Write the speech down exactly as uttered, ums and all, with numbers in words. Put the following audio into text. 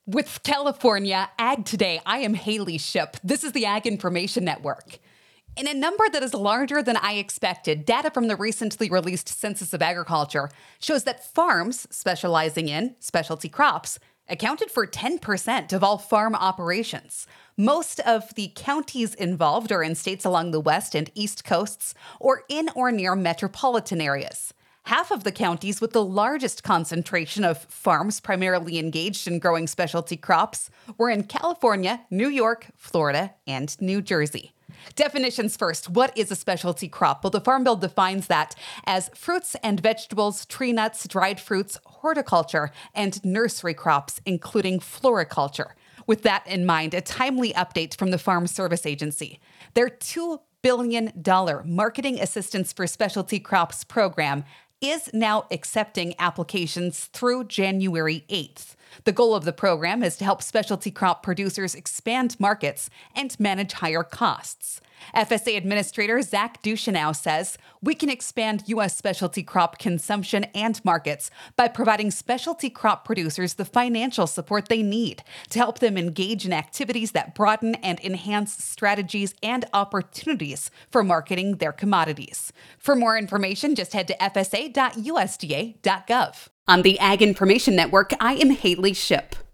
With California Ag Today, I am Haley Ship. This is the Ag Information Network. In a number that is larger than I expected, data from the recently released Census of Agriculture shows that farms specializing in specialty crops accounted for ten percent of all farm operations. Most of the counties involved are in states along the west and east coasts or in or near metropolitan areas. Half of the counties with the largest concentration of farms primarily engaged in growing specialty crops were in California, New York, Florida, and New Jersey. Definitions first. What is a specialty crop? Well, the Farm Bill defines that as fruits and vegetables, tree nuts, dried fruits, horticulture, and nursery crops, including floriculture. With that in mind, a timely update from the Farm Service Agency. Their two billion dollars Marketing Assistance for Specialty Crops program is now accepting applications through January eighth. The goal of the program is to help specialty crop producers expand markets and manage higher costs. F S A Administrator Zach Ducheneau says we can expand U S specialty crop consumption and markets by providing specialty crop producers the financial support they need to help them engage in activities that broaden and enhance strategies and opportunities for marketing their commodities. For more information, just head to f s a dot u s d a dot gov. On the Ag Information Network, I am Haley Ship.